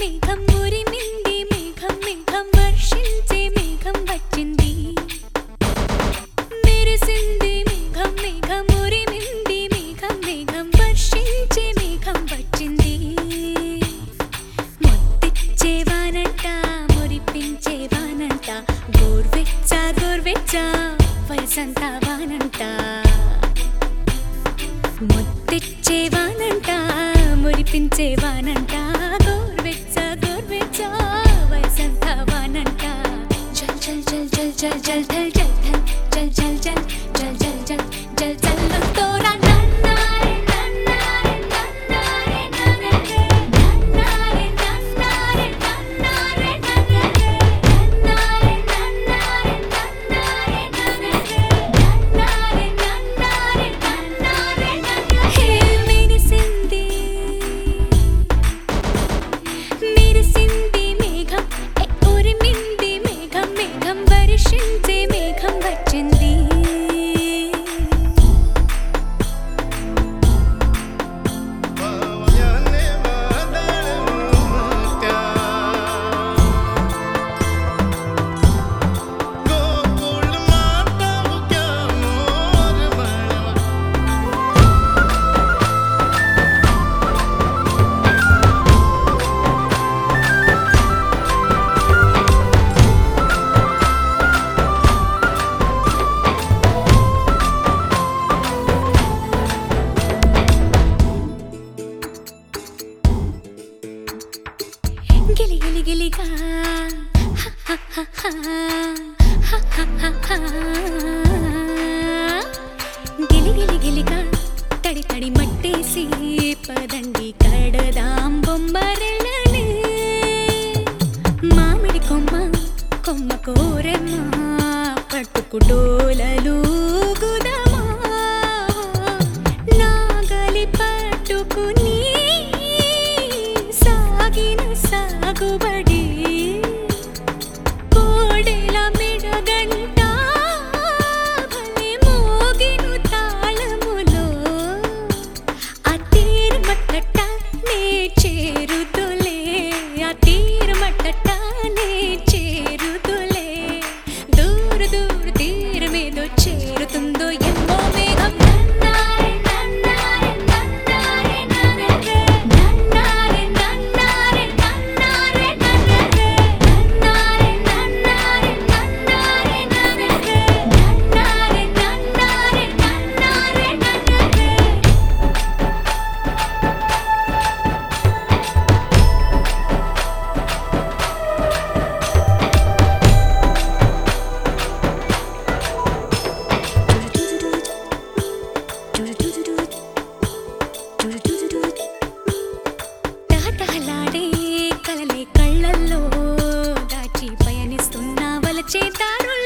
మేఘం ఉరిమింది మేఘం మేఘం వర్షించే మేఘం వచ్చింది మెరిసింది మేఘం మేఘం ఉరిమింది మేఘం మేఘం వర్షించే మేఘం వచ్చింది ముద్దిచ్చే వానంట మురిపించే వానంట గోర్వెచ్చ గోర్వెచ్చ వయసంతా వానంట ముద్దిచ్చే వానంట మురిపించే వానంట గోర్వెచ్చ గోర్వెచ్చ వయసంతా వానంట జల్ జల్ జల్ జల్ జల్ జల్ జల్ జల్ జల్ జల్ జల్ జల్ జల్ జల్ జల్ జల్ తోరా నన్నారే నన్నారే నన్నారే నన్నారే నన్నారే నన్నారే నన్నారే నన్నారే నన్నారే నన్నారే నన్నారే నన్నారే నన్నారే హే మెరిసింది మెరిసింది మేఘం ఉరిమింది మేఘం మేఘం వర్షించే మేఘం వచ్చింది గిలి గిలి గిలిగా గిలి గిలి గిలిగా తడి తడి మట్టేసి పదండి కడదాం బొమ్మరెళ్ళని మామిడి కొమ్మ కొమ్మ కోరెమ్మ పట్టుకుటోలలు గుదమా నాగలి పట్టుకుని సాగిన సాగుబడి కోడెల మెడగంట భలే మోగిను తాళములో ఆ తీరమట్టట నే చేరుతులే ఆ తీరమట్టట నే చేరుతులే దూర దూర తీరమేదో చేరుతుందో ఎమ్మో మేఘం నన్నారే నన్నారే నన్నారే నన్నారే నన్నారే నన్నారే నన్నారే నన్నారే నన్నారే నన్నారే నన్నారే నన్నారే నన్నారే నన్నారే తహతహలాడే కలలే కళ్ళల్లో దాచి పయనిస్తున్న వలచే దారులు